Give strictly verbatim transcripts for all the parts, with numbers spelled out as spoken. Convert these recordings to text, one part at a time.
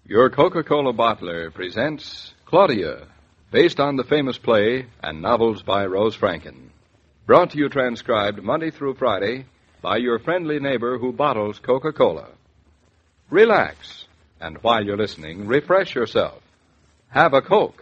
Your Coca-Cola bottler presents Claudia, based on the famous play and novels by Rose Franken. Brought to you transcribed Monday through Friday by your friendly neighbor who bottles Coca-Cola. Relax, and while you're listening, refresh yourself. Have a Coke.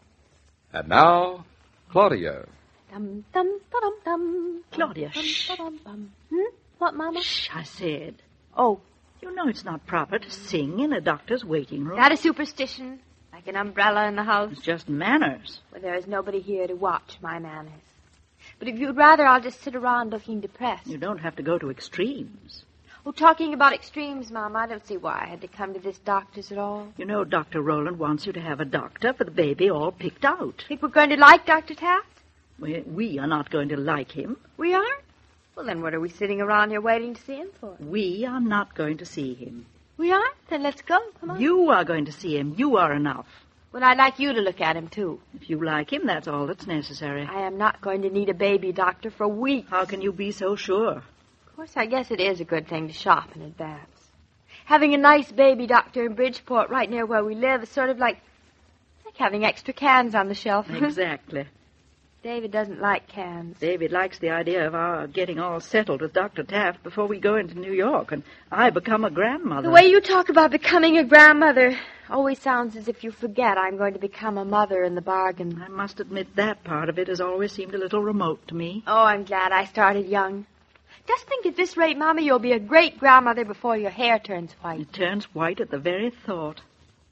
And now, Claudia. Dum, dum, dum, dum. Claudia, dum, shh. dum, dum, dum. Hmm? What, Mama? Shh, I said. Oh, You know it's not proper to sing in a doctor's waiting room. that is superstition. Like an umbrella in the house. It's just manners. Well, there is nobody here to watch my manners. But if you'd rather, I'll just sit around looking depressed. You don't have to go to extremes. Oh, talking about extremes, Mom, I don't see why I had to come to this doctor's at all. You know, Doctor Rowland wants you to have a doctor for the baby all picked out. Think we're going to like Doctor Taft? We, we are not going to like him. We aren't? Well, then what are we sitting around here waiting to see him for? We are not going to see him. We aren't? Then let's go. Come on. You are going to see him. You are enough. Well, I'd like you to look at him, too. If you like him, that's all that's necessary. I am not going to need a baby doctor for weeks. How can you be so sure? Of course, I guess it is a good thing to shop in advance. Having a nice baby doctor in Bridgeport right near where we live is sort of like, like having extra cans on the shelf. Exactly. David doesn't like cans. David likes the idea of our getting all settled with Doctor Taft before we go into New York, and I become a grandmother. The way you talk about becoming a grandmother always sounds as if you forget I'm going to become a mother in the bargain. I must admit that part of it has always seemed a little remote to me. Oh, I'm glad I started young. Just think at this rate, Mama, you'll be a great grandmother before your hair turns white. It turns white at the very thought.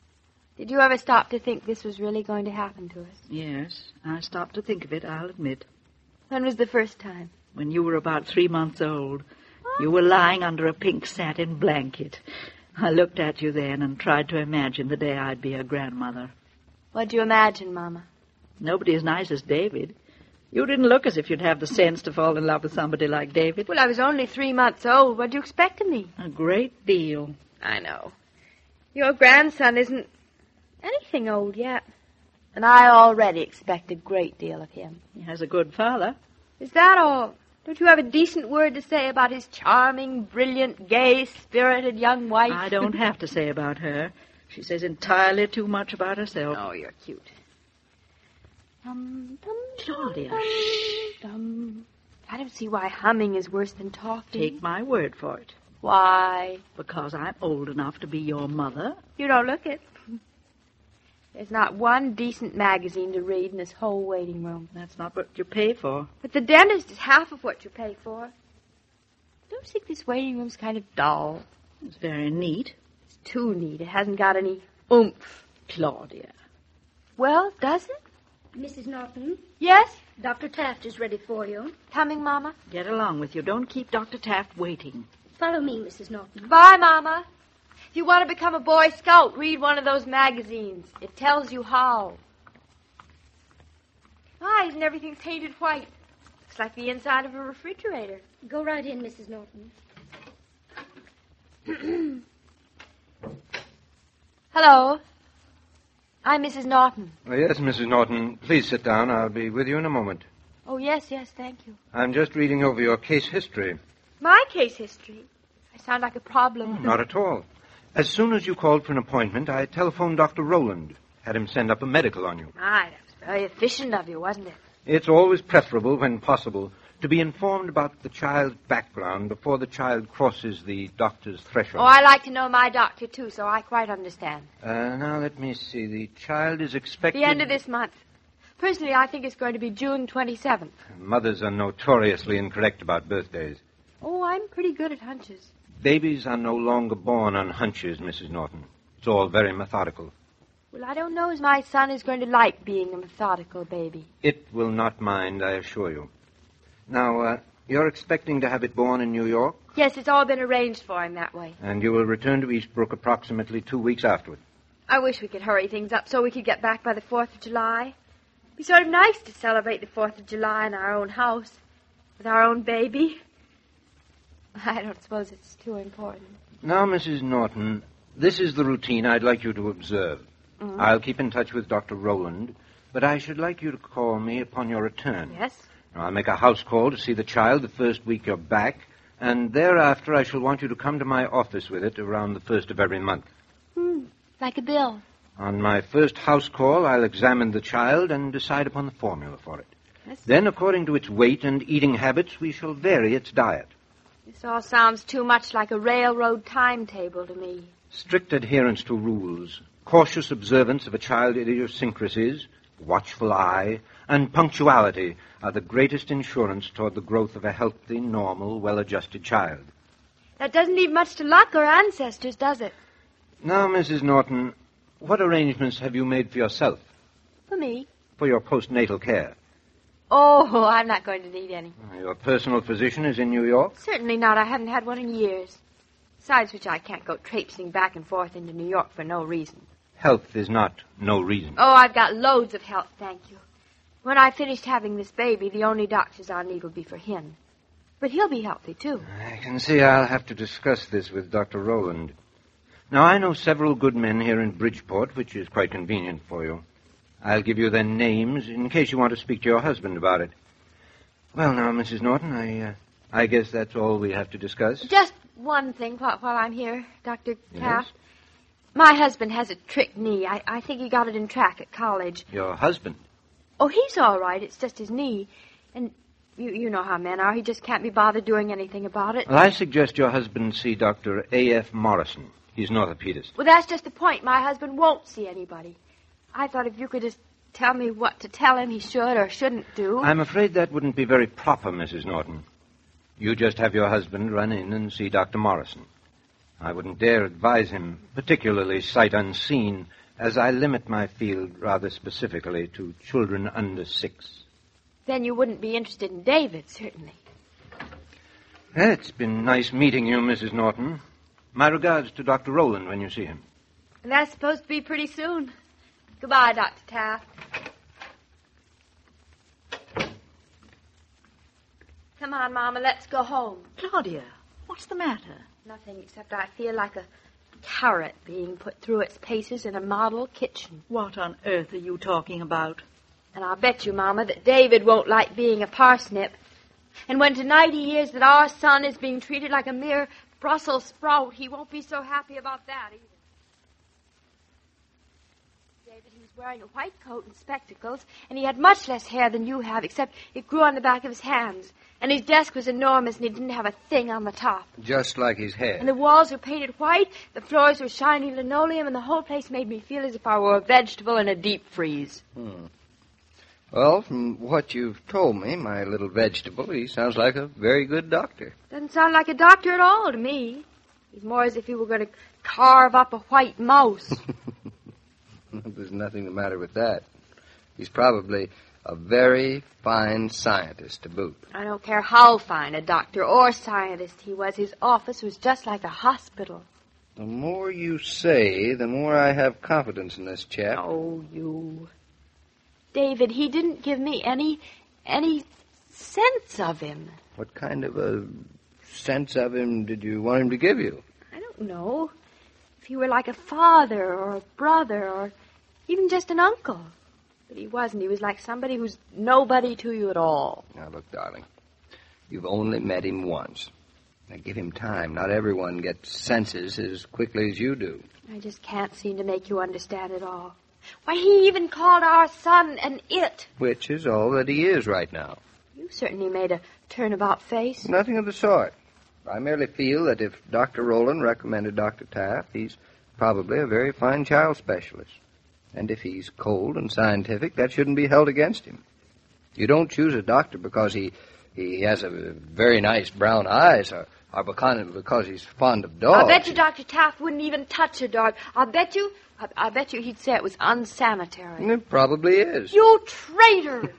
Did you ever stop to think this was really going to happen to us? Yes, I stopped to think of it, I'll admit. When was the first time? When you were about three months old. You were lying under a pink satin blanket. I looked at you then and tried to imagine the day I'd be a grandmother. What'd you imagine, Mama? Nobody as nice as David. You didn't look as if you'd have the sense to fall in love with somebody like David. Well, I was only three months old. What'd you expect of me? A great deal. I know. Your grandson isn't anything old yet. And I already expect a great deal of him. He has a good father. Is that all? Don't you have a decent word to say about his charming, brilliant, gay, spirited young wife? I don't have to say about her. She says entirely too much about herself. Oh, you're cute. Dum, dum, Claudia, dum, shh. dum. I don't see why humming is worse than talking. Take my word for it. Why? Because I'm old enough to be your mother. You don't look it. There's not one decent magazine to read in this whole waiting room. That's not what you pay for. But the dentist is half of what you pay for. Don't you think this waiting room's kind of dull? It's very neat. It's too neat. It hasn't got any oomph. Claudia. Well, does it? Missus Norton, Yes? Doctor Taft is ready for you. Coming, Mama. Get along with you. Don't keep Doctor Taft waiting. Follow me, Missus Norton. Bye, Mama. If you want to become a Boy Scout, read one of those magazines. It tells you how. Why isn't everything painted white? Looks like the inside of a refrigerator. Go right in, Missus Norton. Hello. I'm Missus Norton. Oh, yes, Missus Norton. Please sit down. I'll be with you in a moment. Oh, yes, yes, thank you. I'm just reading over your case history. My case history? I sound like a problem. Not at all. As soon as you called for an appointment, I telephoned Doctor Rowland. Had him send up a medical on you. My, that was very efficient of you, wasn't it? It's always preferable, when possible, to be informed about the child's background before the child crosses the doctor's threshold. Oh, I like to know my doctor, too, so I quite understand. Uh, now, let me see. The child is expected... The end of this month. Personally, I think it's going to be June twenty-seventh. Mothers are notoriously incorrect about birthdays. Oh, I'm pretty good at hunches. Babies are no longer born on hunches, Missus Norton. It's all very methodical. Well, I don't know as my son is going to like being a methodical baby. It will not mind, I assure you. Now, uh, you're expecting to have it born in New York? Yes, it's all been arranged for him that way. And you will return to Eastbrook approximately two weeks afterward. I wish we could hurry things up so we could get back by the fourth of July. It'd be sort of nice to celebrate the fourth of July in our own house with our own baby. I don't suppose it's too important. Now, Missus Norton, this is the routine I'd like you to observe. Mm-hmm. I'll keep in touch with Doctor Rowland, but I should like you to call me upon your return. Yes? Now, I'll make a house call to see the child the first week you're back, and thereafter I shall want you to come to my office with it around the first of every month. Hmm. Like a bill. On my first house call, I'll examine the child and decide upon the formula for it. This, Then, according to its weight and eating habits, we shall vary its diet. this all sounds too much like a railroad timetable to me. Strict adherence to rules, cautious observance of a child's idiosyncrasies, watchful eye, and punctuality are the greatest insurance toward the growth of a healthy, normal, well-adjusted child. That doesn't leave much to luck or ancestors, does it? Now, Missus Norton, what arrangements have you made for yourself, For me? for your postnatal care? Oh, I'm not going to need any. Your personal physician is in New York? Certainly not. I haven't had one in years. Besides which, I can't go traipsing back and forth into New York for no reason. Health is not no reason. Oh, I've got loads of help, thank you. When I finished having this baby, the only doctors I'll need will be for him. But he'll be healthy, too. I can see I'll have to discuss this with Doctor Rowland. Now, I know several good men here in Bridgeport, which is quite convenient for you. I'll give you their names in case you want to speak to your husband about it. Well, now, Missus Norton, I uh, I guess that's all we have to discuss. Just one thing while, while I'm here, Doctor Yes? Taft. My husband has a trick knee. I, I think he got it in track at college. Your husband? Oh, he's all right. It's just his knee. And you, you know how men are. He just can't be bothered doing anything about it. Well, I suggest your husband see Doctor A F Morrison. He's an orthopedist. Well, that's just the point. My husband won't see anybody. I thought if you could just tell me what to tell him he should or shouldn't do. I'm afraid that wouldn't be very proper, Missus Norton. You just have your husband run in and see Doctor Morrison. I wouldn't dare advise him, particularly sight unseen, as I limit my field rather specifically to children under six. Then you wouldn't be interested in David, certainly. Well, it's been nice meeting you, Missus Norton. My regards to Doctor Rowland when you see him. And that's supposed to be pretty soon. Goodbye, Doctor Taft. Come on, Mama, let's go home. Claudia, what's the matter? Nothing except I feel like a carrot being put through its paces in a model kitchen. What on earth are you talking about? And I'll bet you, Mama, that David won't like being a parsnip. And when tonight he hears that our son is being treated like a mere Brussels sprout, he won't be so happy about that either. David, he was wearing a white coat and spectacles, and he had much less hair than you have, except it grew on the back of his hands. And his desk was enormous, and he didn't have a thing on the top. Just like his head. And the walls were painted white, the floors were shiny linoleum, and the whole place made me feel as if I were a vegetable in a deep freeze. Hmm. Well, from what you've told me, my little vegetable, he sounds like a very good doctor. Doesn't sound like a doctor at all to me. He's more as if he were going to carve up a white mouse. There's nothing the matter with that. He's probably a very fine scientist to boot. I don't care how fine a doctor or scientist he was. His office was just like a hospital. The more you say, the more I have confidence in this chap. Oh, you. David, he didn't give me any, any sense of him. What kind of a sense of him did you want him to give you? I don't know. If he were like a father or a brother or even just an uncle. But he wasn't. He was like somebody who's nobody to you at all. Now, look, darling, you've only met him once. Now, give him time. Not everyone gets senses as quickly as you do. I just can't seem to make you understand it all. Why, he even called our son an it. Which is all that he is right now. You certainly made a turnabout face. Nothing of the sort. I merely feel that if Doctor Rowland recommended Doctor Taft, he's probably a very fine child specialist. And if he's cold and scientific, that shouldn't be held against him. You don't choose a doctor because he he has a very nice brown eyes or, or because he's fond of dogs. I bet you Doctor Taft wouldn't even touch a dog. I bet you, I, I bet you he'd say it was unsanitary. It probably is. You traitor!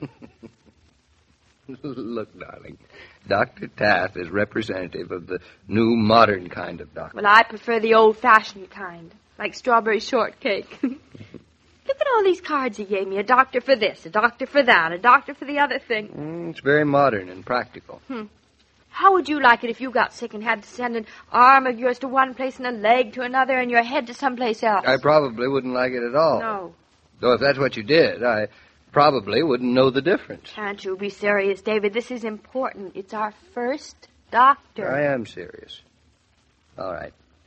Look, darling, Doctor Taft is representative of the new modern kind of doctor. Well, I prefer the old-fashioned kind, like strawberry shortcake. Look at all these cards he gave me. A doctor for this, a doctor for that, a doctor for the other thing. Mm, it's very modern and practical. Hmm. How would you like it if you got sick and had to send an arm of yours to one place and a leg to another and your head to someplace else? I probably wouldn't like it at all. No. Though if that's what you did, I probably wouldn't know the difference. Can't you be serious, David? This is important. It's our first doctor. I am serious. All right.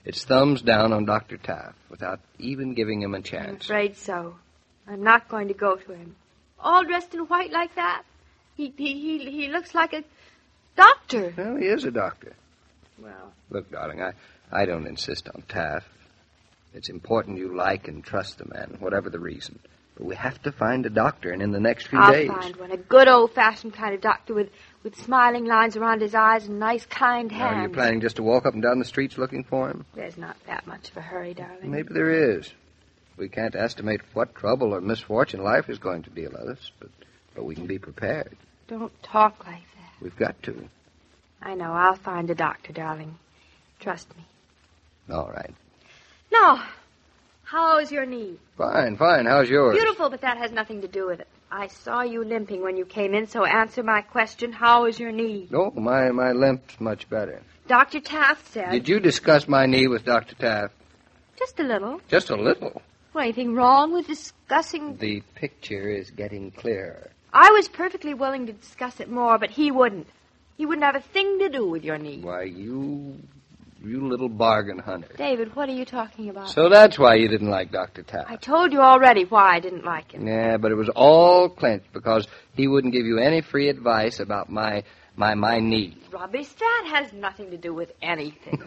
It's thumbs down on Doctor Taft without even giving him a I'm chance. afraid so. I'm not going to go to him. All dressed in white like that? He he he, he looks like a doctor. Well, he is a doctor. Well, Look, darling, I, I don't insist on Taft. It's important you like and trust the man, whatever the reason. But we have to find a doctor, and in the next few I'll days... find one. A good old-fashioned kind of doctor with, with smiling lines around his eyes and nice, kind Now, hands. are you planning just to walk up and down the streets looking for him? There's not that much of a hurry, darling. Maybe there is. We can't estimate what trouble or misfortune life is going to deal us, but, but we can be prepared. Don't talk like that. We've got to. I know. I'll find a doctor, darling. Trust me. All right. Now, how is your knee? Fine, fine. How's yours? Beautiful, but that has nothing to do with it. I saw you limping when you came in, so answer my question. How is your knee? Oh, my, my limp's much better. Doctor Taft said... Did you discuss my knee with Doctor Taft? Just a little. Just a little. Well, anything wrong with discussing... The picture is getting clearer. I was perfectly willing to discuss it more, but he wouldn't. He wouldn't have a thing to do with your knee. Why, you... you little bargain hunter. David, what are you talking about? So that's why you didn't like Doctor Taft. I told you already why I didn't like him. Yeah, but it was all clinched because he wouldn't give you any free advice about my my my knee. Rubbish, that has nothing to do with anything.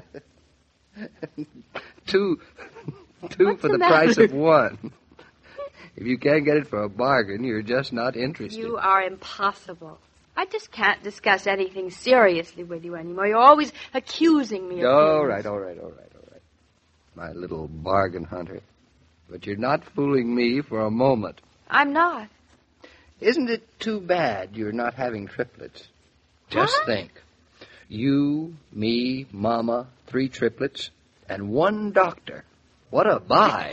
two two What's for the the, price matter? of one. If you can't get it for a bargain, you're just not interested. You are impossible. I just can't discuss anything seriously with you anymore. You're always accusing me of All things. right, all right, all right, all right. My little bargain hunter. But you're not fooling me for a moment. I'm not. Isn't it too bad you're not having triplets? Just What? think. You, me, Mama, three triplets, and one doctor. What a buy.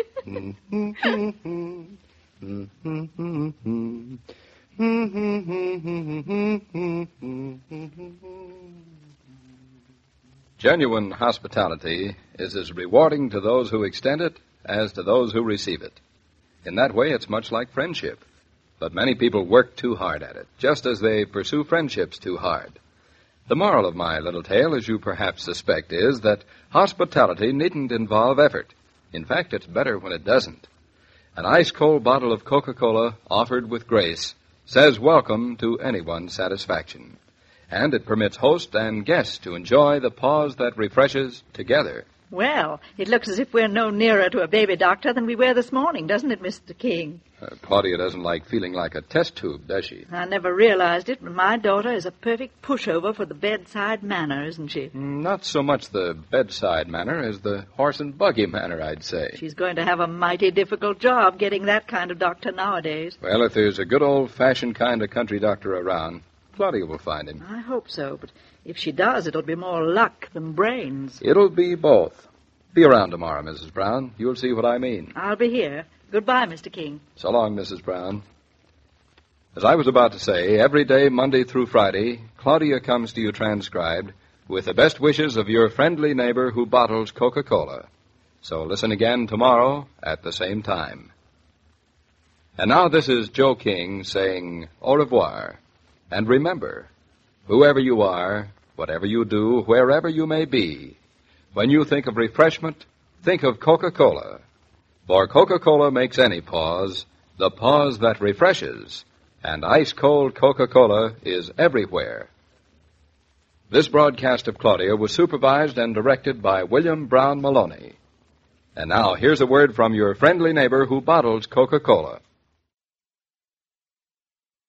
Genuine hospitality is as rewarding to those who extend it as to those who receive it. In that way, it's much like friendship. But many people work too hard at it, just as they pursue friendships too hard. The moral of my little tale, as you perhaps suspect, is that hospitality needn't involve effort. In fact, it's better when it doesn't. An ice-cold bottle of Coca-Cola, offered with grace, says welcome to anyone's satisfaction. And it permits host and guest to enjoy the pause that refreshes together. Well, it looks as if we're no nearer to a baby doctor than we were this morning, doesn't it, Mister King? Uh, Claudia doesn't like feeling like a test tube, does she? I never realized it, but my daughter is a perfect pushover for the bedside manner, isn't she? Not so much the bedside manner as the horse and buggy manner, I'd say. She's going to have a mighty difficult job getting that kind of doctor nowadays. Well, if there's a good old-fashioned kind of country doctor around, Claudia will find him. I hope so, but if she does, it'll be more luck than brains. It'll be both. Be around tomorrow, Missus Brown. You'll see what I mean. I'll be here. Goodbye, Mister King. So long, Missus Brown. As I was about to say, every day, Monday through Friday, Claudia comes to you transcribed with the best wishes of your friendly neighbor who bottles Coca-Cola. So listen again tomorrow at the same time. And now this is Joe King saying au revoir. And remember, whoever you are, whatever you do, wherever you may be, when you think of refreshment, think of Coca-Cola. For Coca-Cola makes any pause the pause that refreshes, and ice-cold Coca-Cola is everywhere. This broadcast of Claudia was supervised and directed by William Brown Maloney. And now, here's a word from your friendly neighbor who bottles Coca-Cola.